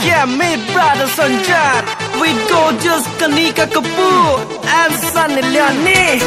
Yeah, me brother Sanjar. We go just Kanika Kapoor and Sunny Leone.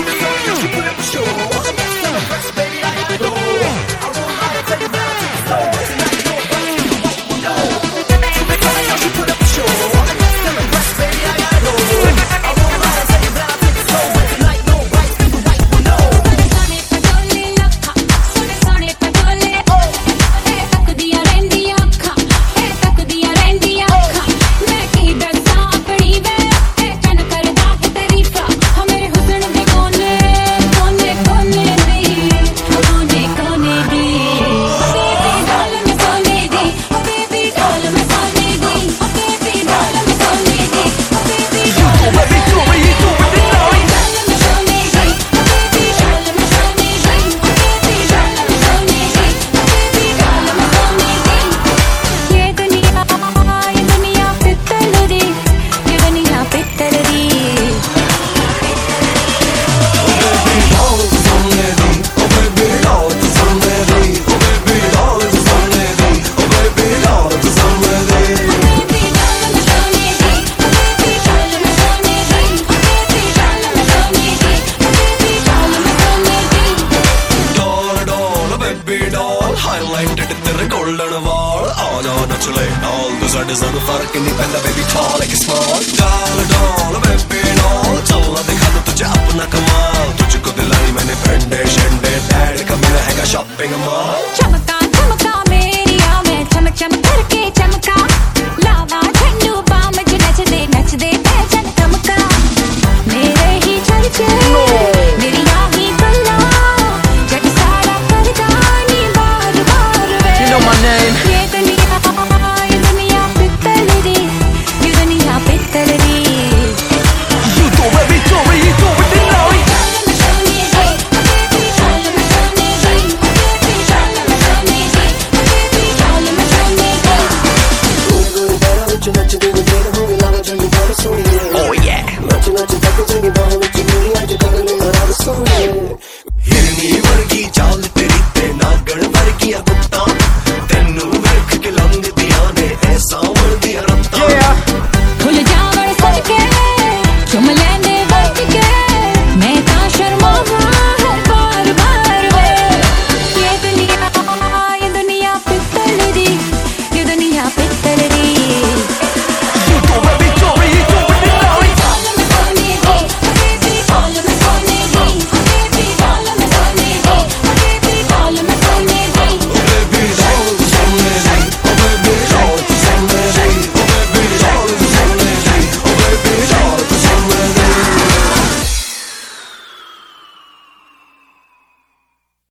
Highlighted तेरे golden wall आजा नच ले all the साढ़े ज़रूर फर्क नहीं पैंदा baby tall like small डाल डाल baby डाल चलना दिखा दो तुझे अपना कमाल तुझको दिलाई मैंने फंडे शंडे डैड का मेरा हैगा shopping mall